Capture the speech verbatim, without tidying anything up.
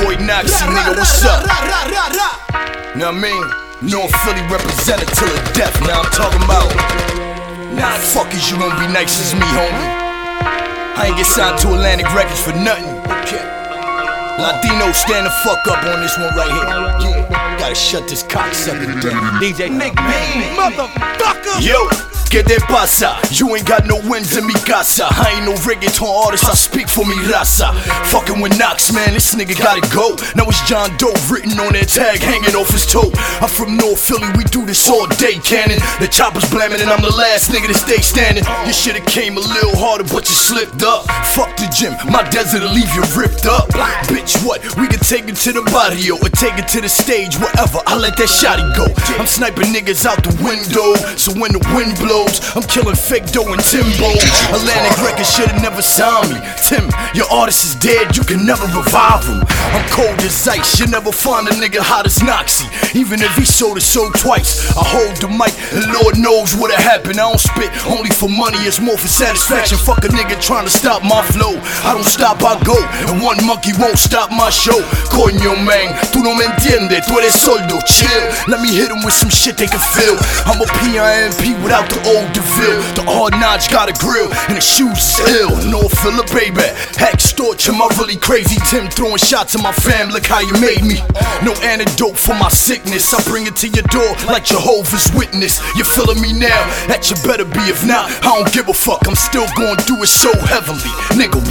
boy Noxy, nigga, what's up? Know what I mean? North Philly represented till the death, now I'm talking about. Nah, fuck is you gonna be nice as me, homie? I ain't get signed to Atlantic Records for nothing. Latino, stand the fuck up on this one right here. Yeah, gotta shut this cocksucker down. D J McMahon, motherfucker! Yo! ¿Qué te pasa? You ain't got no wins in mi casa. I ain't no reggaeton artist, I speak for mi raza. Fucking with Knox, man, this nigga gotta go. Now it's John Doe written on that tag, hanging off his toe. I'm from North Philly, we do this all day, cannon. The chopper's blamming and I'm the last nigga to stay standing. You should've came a little harder, but you slipped up. Fuck the gym, my desert will leave you ripped up. Bitch, what? We can take it to the barrio or take it to the stage, whatever. I let that shotty go. I'm sniping niggas out the window, so when the wind blows, I'm killing fake dough and Timbo. Atlantic Records should've never signed me. Tim, your artist is dead, you can never revive him. I'm cold as ice, you never find a nigga hot as Noxy. Even if he sold his soul twice, I hold the mic and Lord knows what'll happen. I don't spit only for money, it's more for satisfaction. Fuck a nigga trying to stop my flow. I don't stop, I go, and one monkey won't stop my show. Coño man, tú no me entiendes, tú eres soldo, chill. Let me hit him with some shit they can feel. I'm a P I M P without the old DeVille. The hard notch got a grill and the shoes ill. North Philly baby, hack storch, am I really crazy? Tim throwing shots at my fam, look how you made me. No antidote for my sickness, I bring it to your door like Jehovah's Witness. You feeling me now? That you better be, if not, I don't give a fuck. I'm still gonna do it so heavenly, nigga.